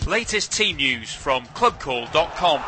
Latest team news from clubcall.com.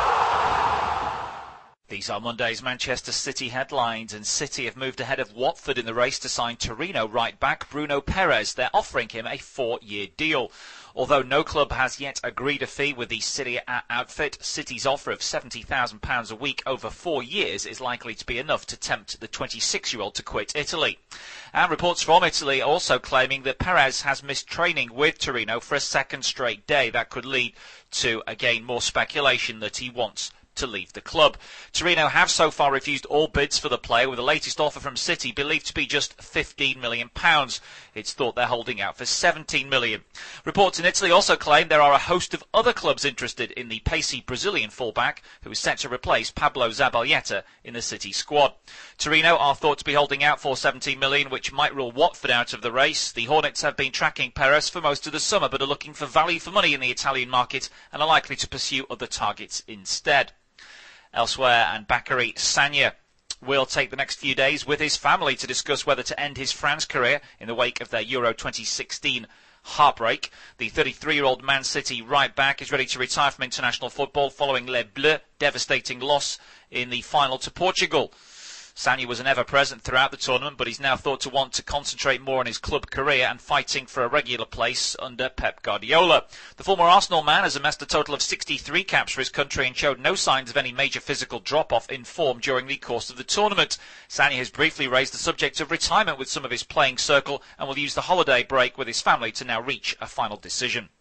These are Monday's Manchester City headlines, and City have moved ahead of Watford in the race to sign Torino right-back Bruno Perez. They're offering him a 4-year deal. Although no club has yet agreed a fee with the Serie A outfit, City's offer of £70,000 a week over 4 years is likely to be enough to tempt the 26-year-old to quit Italy. And reports from Italy are also claiming that Perez has missed training with Torino for a second straight day. That could lead to, again, more speculation that he wants to leave the club. Torino have so far refused all bids for the player, with the latest offer from City believed to be just £15 million. It's thought they're holding out for £17 million. Reports in Italy also claim there are a host of other clubs interested in the pacey Brazilian fullback, who is set to replace Pablo Zabaleta in the City squad. Torino are thought to be holding out for £17 million, which might rule Watford out of the race. The Hornets have been tracking Perez for most of the summer, but are looking for value for money in the Italian market and are likely to pursue other targets instead. Elsewhere, and Bacary Sagna will take the next few days with his family to discuss whether to end his France career in the wake of their Euro 2016 heartbreak. The 33-year-old Man City right-back is ready to retire from international football following Les Bleus' devastating loss in the final to Portugal. Sagna was an ever-present throughout the tournament, but he's now thought to want to concentrate more on his club career and fighting for a regular place under Pep Guardiola. The former Arsenal man has amassed a total of 63 caps for his country and showed no signs of any major physical drop-off in form during the course of the tournament. Sagna has briefly raised the subject of retirement with some of his playing circle and will use the holiday break with his family to now reach a final decision.